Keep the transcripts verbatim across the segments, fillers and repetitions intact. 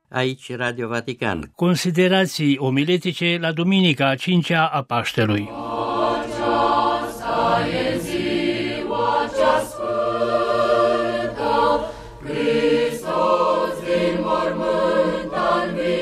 aici Radio Vatican. Considerații omiletice la Duminica a cincea a Paștelui. Aceasta e ziua cea sfântă, Hristos din mormânt a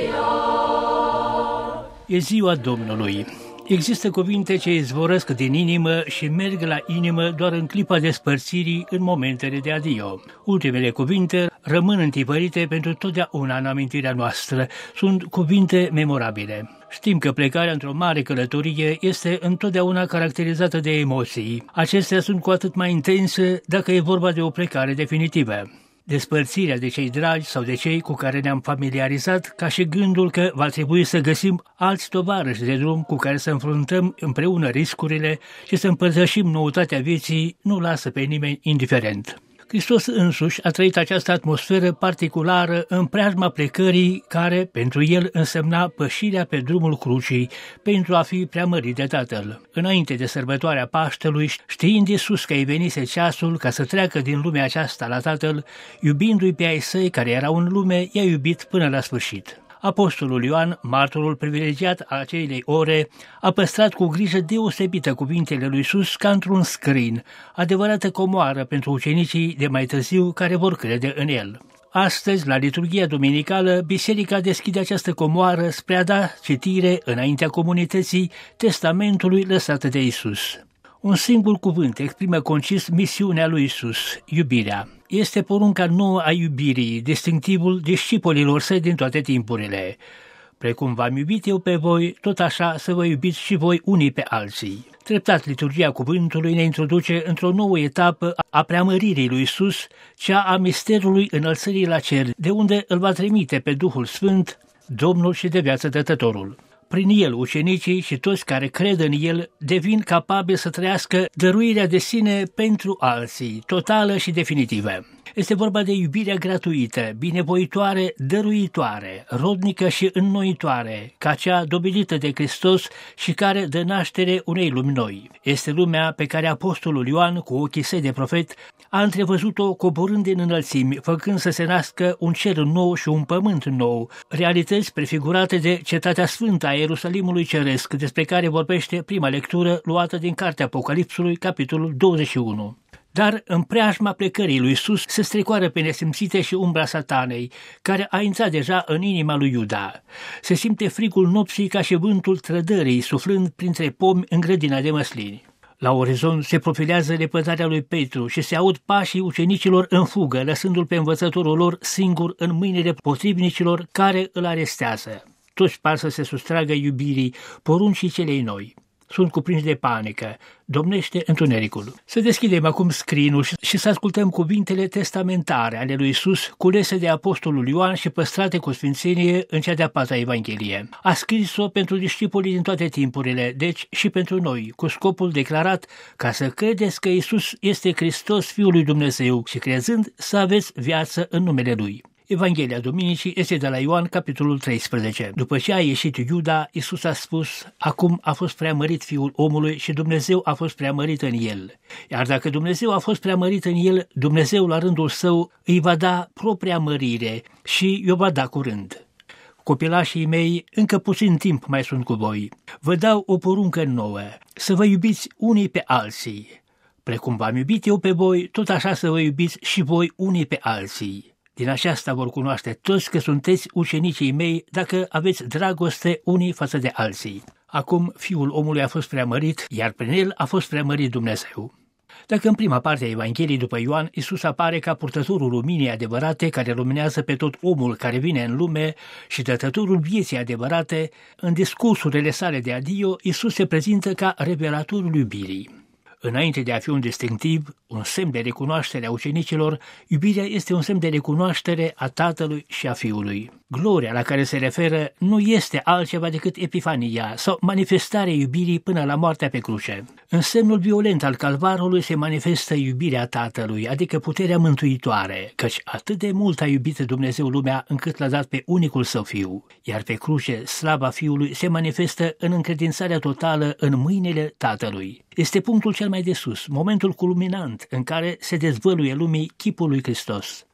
înviat. E ziua Domnului. Există cuvinte ce izvorăsc din inimă și merg la inimă doar în clipa despărțirii, în momentele de adio. Ultimele cuvinte rămân întipărite pentru totdeauna în amintirea noastră. Sunt cuvinte memorabile. Știm că plecarea într-o mare călătorie este întotdeauna caracterizată de emoții. Acestea sunt cu atât mai intense dacă e vorba de o plecare definitivă. Despărțirea de cei dragi sau de cei cu care ne-am familiarizat, ca și gândul că va trebui să găsim alți tovarăși de drum cu care să înfruntăm împreună riscurile și să împărtășim noutatea vieții, nu lasă pe nimeni indiferent. Hristos însuși a trăit această atmosferă particulară în preajma plecării care pentru el însemna pășirea pe drumul crucii pentru a fi preamărit de Tatăl. Înainte de sărbătoarea Paștelui, știind Iisus că îi venise ceasul ca să treacă din lumea aceasta la Tatăl, iubindu-i pe ai săi care erau în lume, i-a iubit până la sfârșit. Apostolul Ioan, martorul privilegiat al acelei ore, a păstrat cu grijă deosebită cuvintele lui Iisus ca într-un scrin, adevărată comoară pentru ucenicii de mai târziu care vor crede în el. Astăzi, la liturghia duminicală, biserica deschide această comoară spre a da citire înaintea comunității testamentului lăsat de Iisus. Un singur cuvânt exprimă concis misiunea lui Iisus, iubirea. Este porunca nouă a iubirii, distinctivul discipolilor săi din toate timpurile. Precum v-am iubit eu pe voi, tot așa să vă iubiți și voi unii pe alții. Treptat, liturgia cuvântului ne introduce într-o nouă etapă a preamăririi lui Iisus, cea a misterului înălțării la cer, de unde îl va trimite pe Duhul Sfânt, Domnul și de viață dătătorul. Prin el, ucenicii și toți care cred în el devin capabili să trăiască dăruirea de sine pentru alții, totală și definitivă. Este vorba de iubirea gratuită, binevoitoare, dăruitoare, rodnică și înnoitoare, ca cea dobândită de Hristos și care dă naștere unei lumi noi. Este lumea pe care apostolul Ioan, cu ochii săi de profet, a întrevăzut-o coborând în înălțimi, făcând să se nască un cer nou și un pământ nou, realități prefigurate de cetatea sfântă a Ierusalimului ceresc, despre care vorbește prima lectură luată din cartea Apocalipsului, capitolul douăzeci și unu. Dar în preajma plecării lui Iisus se strecoară pe nesimțite și umbra satanei, care a intrat deja în inima lui Iuda. Se simte frigul nopții ca și vântul trădării, suflând printre pomi în grădina de măslini. La orizont se profilează lepădarea lui Petru și se aud pașii ucenicilor în fugă, lăsându-l pe învățătorul lor singur în mâinile potrivnicilor care îl arestează. Toți par să se sustragă iubirii, poruncii celei noi. Sunt cuprinși de panică, domnește întunericul. Să deschidem acum scrinul și să ascultăm cuvintele testamentare ale lui Iisus, culese de apostolul Ioan și păstrate cu sfințenie în cea de-a patra Evanghelie. A scris-o pentru discipolii din toate timpurile, deci și pentru noi, cu scopul declarat ca să credeți că Iisus este Hristos, Fiul lui Dumnezeu, și crezând să aveți viață în numele Lui. Evanghelia Duminicii este de la Ioan, capitolul treisprezece. După ce a ieșit Iuda, Iisus a spus: acum a fost preamărit Fiul omului și Dumnezeu a fost preamărit în el. Iar dacă Dumnezeu a fost preamărit în el, Dumnezeu la rândul său îi va da propria mărire și i-o va da curând. Copilașii mei, încă puțin timp mai sunt cu voi. Vă dau o poruncă nouă, să vă iubiți unii pe alții. Precum v-am iubit eu pe voi, tot așa să vă iubiți și voi unii pe alții. Din aceasta vor cunoaște toți că sunteți ucenicii mei dacă aveți dragoste unii față de alții. Acum Fiul omului a fost preamărit, iar prin el a fost preamărit Dumnezeu. Dacă în prima parte a Evangheliei după Ioan, Iisus apare ca purtătorul luminii adevărate care luminează pe tot omul care vine în lume și dătătorul vieții adevărate, în discursurile sale de adio, Iisus se prezintă ca revelatorul iubirii. Înainte de a fi un distinctiv, un semn de recunoaștere a ucenicilor, iubirea este un semn de recunoaștere a Tatălui și a Fiului. Gloria la care se referă nu este altceva decât epifania sau manifestarea iubirii până la moartea pe cruce. În semnul violent al calvarului se manifestă iubirea Tatălui, adică puterea mântuitoare, căci atât de mult a iubit Dumnezeu lumea încât l-a dat pe unicul său Fiu, iar pe cruce slava Fiului se manifestă în încredințarea totală în mâinile Tatălui. Este punctul cel mai de sus, momentul culminant în care se dezvăluie lumii chipul lui Hristos.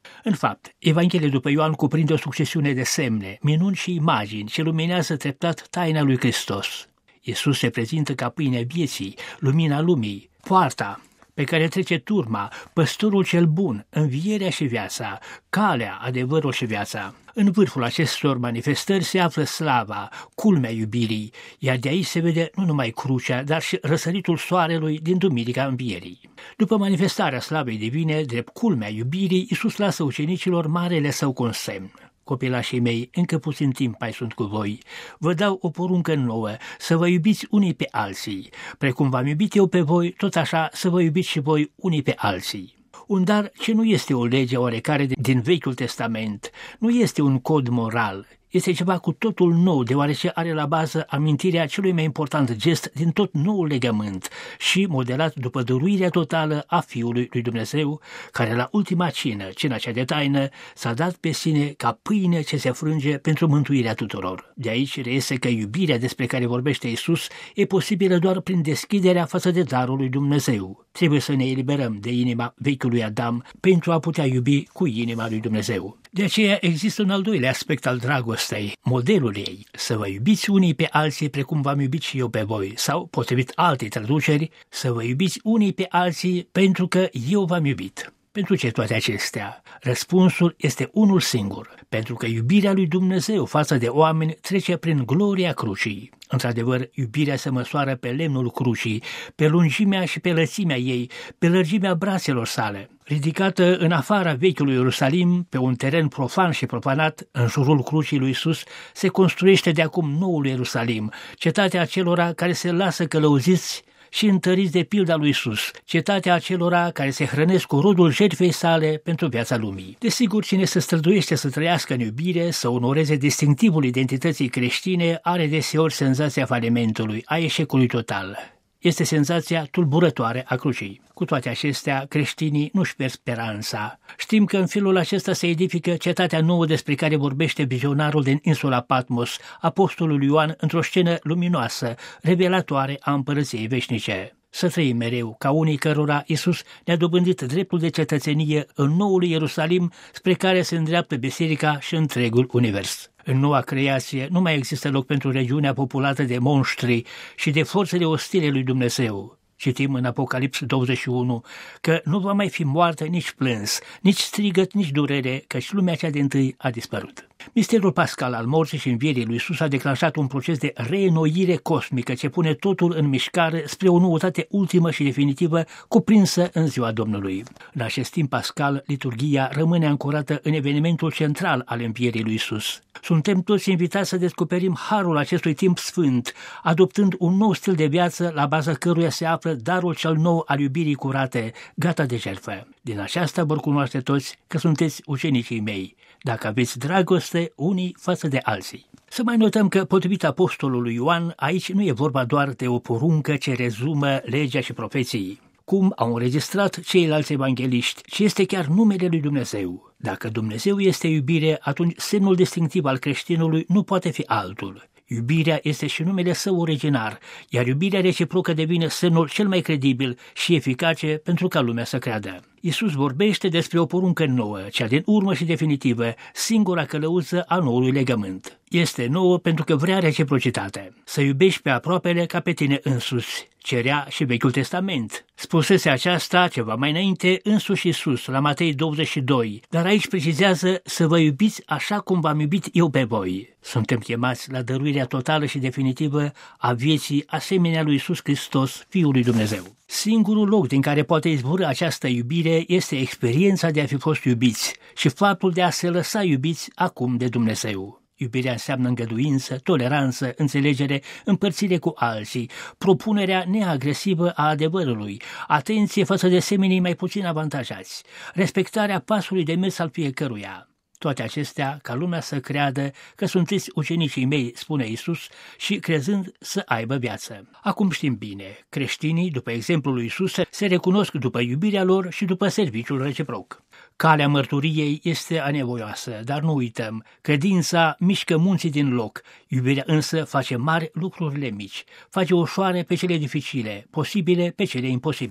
În fapt, Evanghelia după Ioan cuprinde o succesiune de semne, minuni și imagini ce luminează treptat taina lui Hristos. Iisus se prezintă ca pâinea vieții, lumina lumii, poarta pe care trece turma, păstorul cel bun, învierea și viața, calea, adevărul și viața. În vârful acestor manifestări se află slava, culmea iubirii, iar de aici se vede nu numai crucea, dar și răsăritul soarelui din duminica învierii. După manifestarea slavei divine, drept culmea iubirii, Iisus lasă ucenicilor marele său consemn. Copilașii mei, încă puțin timp mai sunt cu voi. Vă dau o poruncă nouă, să vă iubiți unii pe alții. Precum v-am iubit eu pe voi, tot așa să vă iubiți și voi unii pe alții. Un dar ce nu este o lege oarecare din Vechiul Testament, nu este un cod moral, este ceva cu totul nou, deoarece are la bază amintirea celui mai important gest din tot noul legământ și modelat după dăruirea totală a Fiului lui Dumnezeu, care la ultima cină, cina cea de taină, s-a dat pe sine ca pâine ce se frânge pentru mântuirea tuturor. De aici reiese că iubirea despre care vorbește Iisus e posibilă doar prin deschiderea față de darul lui Dumnezeu. Trebuie să ne eliberăm de inima vechiului Adam pentru a putea iubi cu inima lui Dumnezeu. De aceea există un al doilea aspect al dragostei, modelul ei, să vă iubiți unii pe alții precum v-am iubit și eu pe voi, sau, potrivit altei traduceri, să vă iubiți unii pe alții pentru că eu v-am iubit. Pentru ce toate acestea? Răspunsul este unul singur, pentru că iubirea lui Dumnezeu față de oameni trece prin gloria crucii. Într-adevăr, iubirea se măsoară pe lemnul crucii, pe lungimea și pe lățimea ei, pe lărgimea brațelor sale. Ridicată în afara vechiului Ierusalim, pe un teren profan și profanat, în jurul crucii lui Iisus, se construiește de acum noul Ierusalim, cetatea acelora care se lasă călăuziți și întăriți de pilda lui Iisus, cetatea acelora care se hrănesc cu rodul jertfei sale pentru viața lumii. Desigur, cine se străduiește să trăiască în iubire, să onoreze distinctivul identității creștine, are deseori senzația falimentului, a eșecului total. Este senzația tulburătoare a crucii. Cu toate acestea, creștinii nu-și pierd speranța. Știm că în felul acesta se edifică cetatea nouă despre care vorbește vizionarul din insula Patmos, apostolul Ioan, într-o scenă luminoasă, revelatoare a împărăției veșnice. Să trăim mereu ca unii cărora Iisus ne-a dobândit dreptul de cetățenie în noul Ierusalim spre care se îndreaptă biserica și întregul univers. În noua creație nu mai există loc pentru regiunea populată de monștri și de forțele ostile lui Dumnezeu. Citim în Apocalips douăzeci și unu că nu va mai fi moarte nici plâns, nici strigăt, nici durere, căci lumea cea dintâi a dispărut. Misterul pascal al morții și învierii lui Iisus a declanșat un proces de reînnoire cosmică ce pune totul în mișcare spre o noutate ultimă și definitivă cuprinsă în ziua Domnului. În acest timp pascal, liturghia rămâne ancorată în evenimentul central al învierii lui Iisus. Suntem toți invitați să descoperim harul acestui timp sfânt, adoptând un nou stil de viață la baza căruia se află darul cel nou al iubirii curate, gata de jertfă. Din aceasta vor cunoaște toți că sunteți ucenicii mei, dacă aveți dragoste unii față de alții. Să mai notăm că, potrivit apostolului Ioan, aici nu e vorba doar de o poruncă ce rezumă legea și profeții, cum au înregistrat ceilalți evangeliști, ci este chiar numele lui Dumnezeu. Dacă Dumnezeu este iubire, atunci semnul distinctiv al creștinului nu poate fi altul. Iubirea este și numele său originar, iar iubirea reciprocă devine semnul cel mai credibil și eficace pentru ca lumea să creadă. Iisus vorbește despre o poruncă nouă, cea din urmă și definitivă, singura călăuză a noului legământ. Este nouă pentru că vrea reciprocitate. Să iubești pe aproapele ca pe tine însuți, cerea și Vechiul Testament. Spusese aceasta ceva mai înainte însuși Iisus la Matei douăzeci și doi, dar aici precizează să vă iubiți așa cum v-am iubit eu pe voi. Suntem chemați la dăruirea totală și definitivă a vieții asemenea lui Iisus Hristos, Fiul lui Dumnezeu. Singurul loc din care poate izvorâ această iubire este experiența de a fi fost iubiți și faptul de a se lăsa iubiți acum de Dumnezeu. Iubirea înseamnă îngăduință, toleranță, înțelegere, împărțire cu alții, propunerea neagresivă a adevărului, atenție față de semenii mai puțin avantajați, respectarea pasului de mers al fiecăruia. Toate acestea ca lumea să creadă că sunteți ucenicii mei, spune Iisus, și crezând să aibă viață. Acum știm bine, creștinii, după exemplul lui Iisus, se recunosc după iubirea lor și după serviciul reciproc. Calea mărturiei este anevoioasă, dar nu uităm, credința mișcă munții din loc, iubirea însă face mari lucrurile mici, face ușoare pe cele dificile, posibile pe cele imposibile.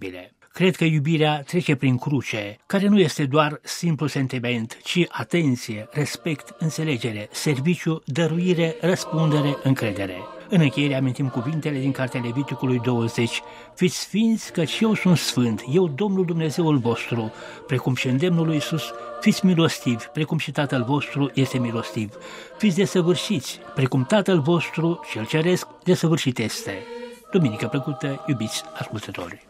Cred că iubirea trece prin cruce, care nu este doar simplu sentiment, ci atenție, respect, înțelegere, serviciu, dăruire, răspundere, încredere. În încheiere amintim cuvintele din cartea Leviticului douăzeci. Fiți sfinți, căci eu sunt sfânt, eu Domnul Dumnezeul vostru, precum și îndemnul lui Iisus, fiți milostivi, precum și Tatăl vostru este milostiv. Fiți desăvârșiți, precum Tatăl vostru, cel ceresc, desăvârșit este. Duminică plăcută, iubiți ascultători!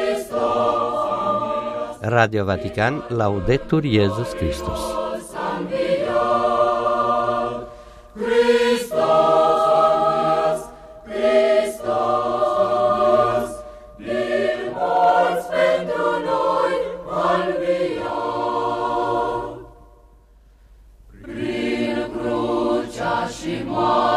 Radio Vatican, Laudetur Jesus Christus. Și moarte